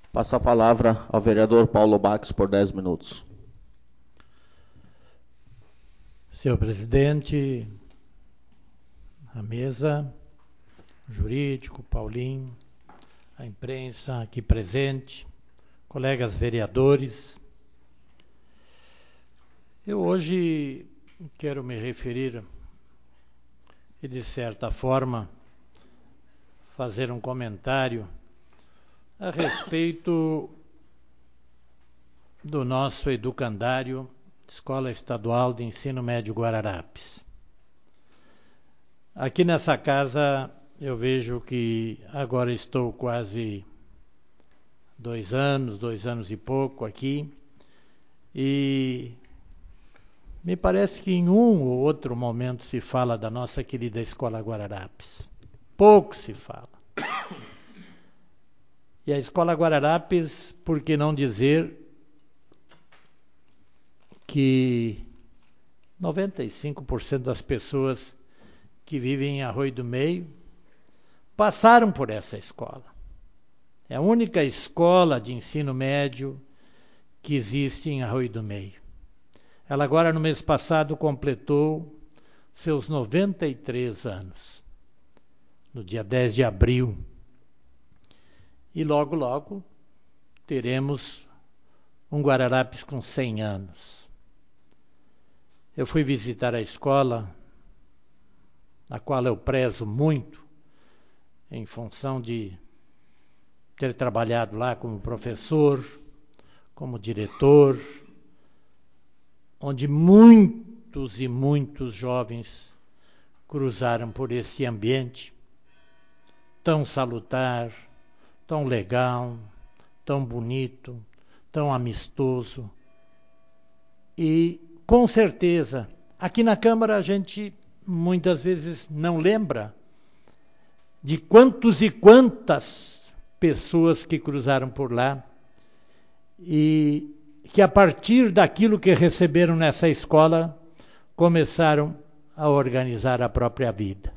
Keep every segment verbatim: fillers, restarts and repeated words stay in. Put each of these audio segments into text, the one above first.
Passo a palavra ao vereador Paulo Bax por dez minutos. Senhor presidente, a mesa, o jurídico, Paulinho, a imprensa aqui presente, colegas vereadores. Eu hoje quero me referir e, de certa forma, fazer um comentário a respeito do nosso educandário Escola Estadual de Ensino Médio Guararapes. Aqui nessa casa eu vejo que agora estou quase dois anos, dois anos e pouco aqui, e me parece que em um ou outro momento se fala da nossa querida Escola Guararapes. Pouco se fala. E a Escola Guararapes, por que não dizer que noventa e cinco por cento das pessoas que vivem em Arroio do Meio passaram por essa escola. É a única escola de ensino médio que existe em Arroio do Meio. Ela agora, no mês passado, completou seus noventa e três anos, no dia dez de abril. E logo, logo, teremos um Guararapes com cem anos. Eu fui visitar a escola, a qual eu prezo muito, em função de ter trabalhado lá como professor, como diretor, onde muitos e muitos jovens cruzaram por esse ambiente tão salutar, tão legal, tão bonito, tão amistoso. E, com certeza, aqui na Câmara a gente muitas vezes não lembra de quantos e quantas pessoas que cruzaram por lá e que, a partir daquilo que receberam nessa escola, começaram a organizar a própria vida.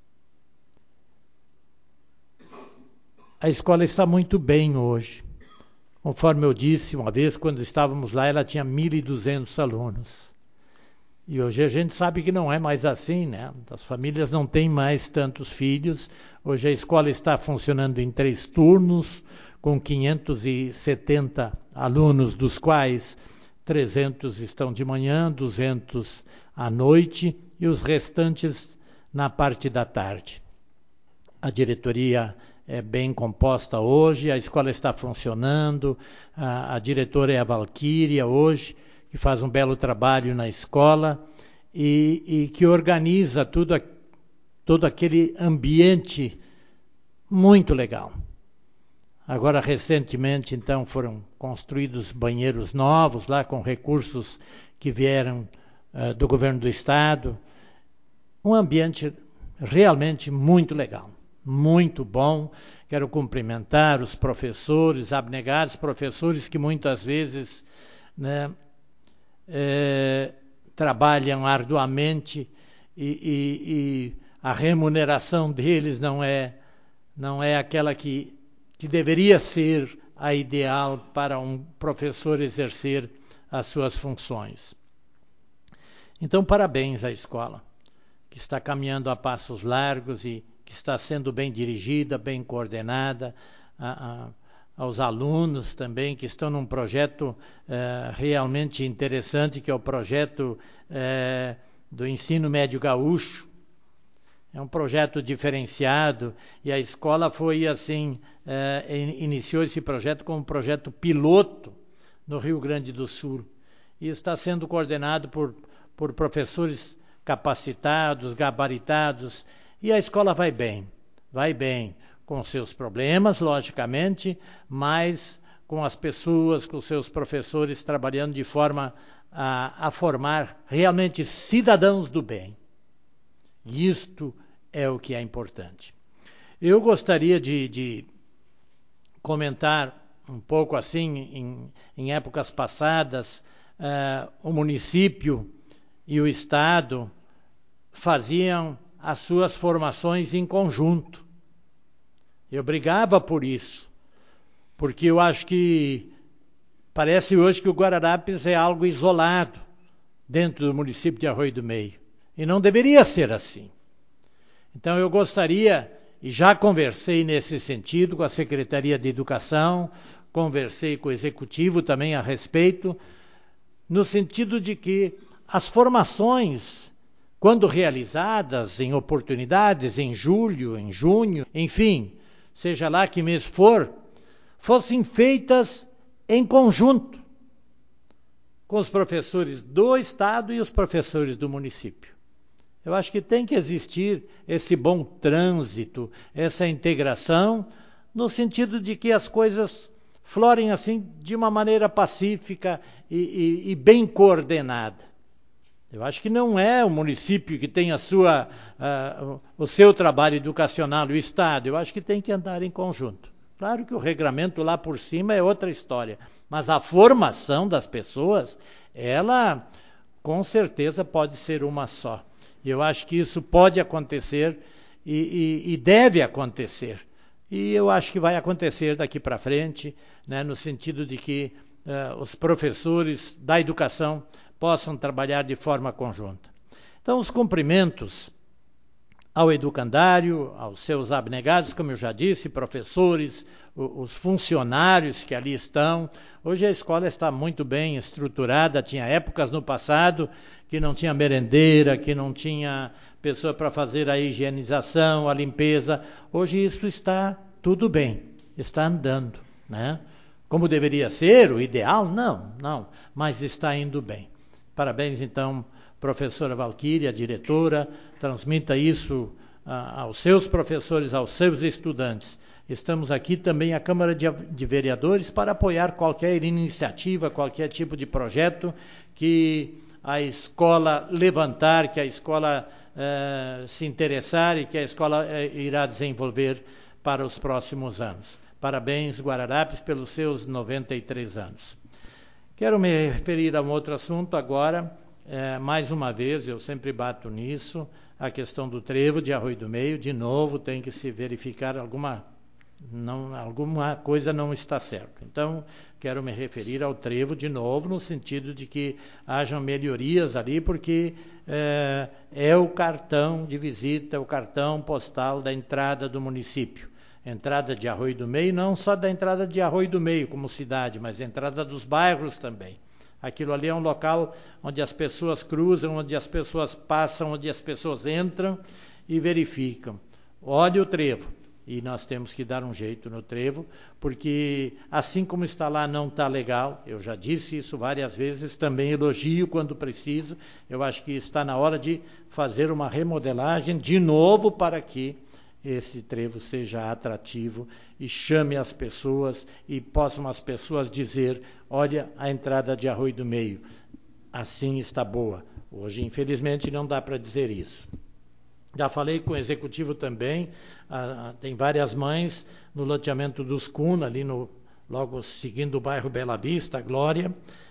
A escola está muito bem hoje. Conforme eu disse uma vez, quando estávamos lá, ela tinha mil e duzentos alunos. E hoje a gente sabe que não é mais assim, né? As famílias não têm mais tantos filhos. Hoje a escola está funcionando em três turnos, com quinhentos e setenta alunos, dos quais trezentos estão de manhã, duzentos à noite e os restantes na parte da tarde. A diretoria é bem composta hoje, a escola está funcionando, a, a diretora é a Valquíria hoje, que faz um belo trabalho na escola e, e que organiza tudo, todo aquele ambiente muito legal. Agora, recentemente, então, foram construídos banheiros novos lá com recursos que vieram uh, do governo do estado. Um ambiente realmente muito legal. Muito bom. Quero cumprimentar os professores, abnegados professores que muitas vezes, né, é, trabalham arduamente e, e, e a remuneração deles não é, não é aquela que, que deveria ser a ideal para um professor exercer as suas funções. Então, parabéns à escola, que está caminhando a passos largos e que está sendo bem dirigida, bem coordenada, a, a, aos alunos também, que estão num projeto eh, realmente interessante, que é o projeto eh, do Ensino Médio Gaúcho. É um projeto diferenciado e a escola foi assim, eh, iniciou esse projeto como um projeto piloto no Rio Grande do Sul. E está sendo coordenado por, por professores capacitados, gabaritados, e a escola vai bem, vai bem, com seus problemas, logicamente, mas com as pessoas, com seus professores, trabalhando de forma a, a formar realmente cidadãos do bem. E isto é o que é importante. Eu gostaria de, de comentar um pouco assim, em, em épocas passadas, uh, o município e o estado faziam as suas formações em conjunto. Eu brigava por isso, porque eu acho que parece hoje que o Guararapes é algo isolado dentro do município de Arroio do Meio. E não deveria ser assim. Então eu gostaria, e já conversei nesse sentido com a Secretaria de Educação, conversei com o Executivo também a respeito, no sentido de que as formações, quando realizadas em oportunidades, em julho, em junho, enfim, seja lá que mês for, fossem feitas em conjunto com os professores do Estado e os professores do município. Eu acho que tem que existir esse bom trânsito, essa integração, no sentido de que as coisas florem assim de uma maneira pacífica e, e, e bem coordenada. Eu acho que não é o município que tem a sua, uh, o seu trabalho educacional, o Estado. Eu acho que tem que andar em conjunto. Claro que o regramento lá por cima é outra história, mas a formação das pessoas, ela com certeza pode ser uma só. E eu acho que isso pode acontecer e, e, e deve acontecer. E eu acho que vai acontecer daqui para frente, né, no sentido de que uh, os professores da educação possam trabalhar de forma conjunta. Então, os cumprimentos ao educandário, aos seus abnegados, como eu já disse, professores, os funcionários que ali estão. Hoje a escola está muito bem estruturada, tinha épocas no passado que não tinha merendeira, que não tinha pessoa para fazer a higienização, a limpeza. Hoje isso está tudo bem, está andando, né? Como deveria ser, o ideal? Não, não, mas está indo bem. Parabéns então, professora Valquíria, diretora, transmita isso ah, aos seus professores, aos seus estudantes. Estamos aqui também, a Câmara de, de Vereadores, para apoiar qualquer iniciativa, qualquer tipo de projeto que a escola levantar, que a escola eh, se interessar e que a escola eh, irá desenvolver para os próximos anos. Parabéns, Guararapes, pelos seus noventa e três anos. Quero me referir a um outro assunto agora. É, mais uma vez, eu sempre bato nisso, a questão do trevo de Arroio do Meio. De novo, tem que se verificar alguma, não, alguma coisa não está certa. Então, quero me referir ao trevo de novo, no sentido de que hajam melhorias ali, porque é, é o cartão de visita, o cartão postal da entrada do município. Entrada de Arroio do Meio, não só da entrada de Arroio do Meio como cidade, mas entrada dos bairros também. Aquilo ali é um local onde as pessoas cruzam, onde as pessoas passam, onde as pessoas entram e verificam. Olha o trevo. E nós temos que dar um jeito no trevo, porque assim como está lá não está legal. Eu já disse isso várias vezes, também elogio quando preciso. Eu acho que está na hora de fazer uma remodelagem de novo para que esse trevo seja atrativo e chame as pessoas e possam as pessoas dizer, olha a entrada de Arroio do Meio, assim está boa. Hoje, infelizmente, não dá para dizer isso. Já falei com o Executivo também, ah, tem várias mães no loteamento dos Cuna, ali no, logo seguindo o bairro Bela Vista, Glória,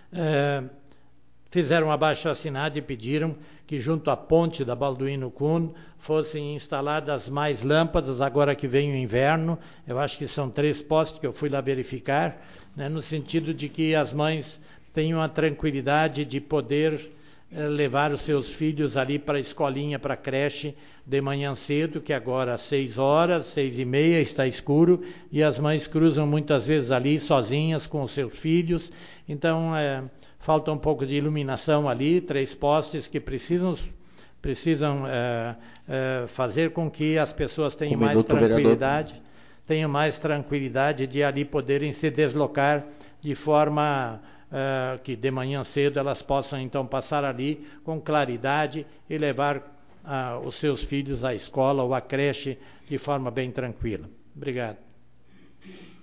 eh, fizeram um abaixo-assinado e pediram que junto à ponte da Balduino Kuhn fossem instaladas mais lâmpadas, agora que vem o inverno. Eu acho que são três postes que eu fui lá verificar, né, no sentido de que as mães tenham a tranquilidade de poder eh, levar os seus filhos ali para a escolinha, para a creche, de manhã cedo, que agora às seis horas, seis e meia, está escuro, e as mães cruzam muitas vezes ali sozinhas com os seus filhos. Então, é, falta um pouco de iluminação ali, três postes que precisam, precisam é, é, fazer com que as pessoas tenham um mais minuto, tranquilidade, vereador. tenham mais tranquilidade de ali poderem se deslocar de forma é, que de manhã cedo elas possam então passar ali com claridade e levar a, os seus filhos à escola ou à creche de forma bem tranquila. Obrigado.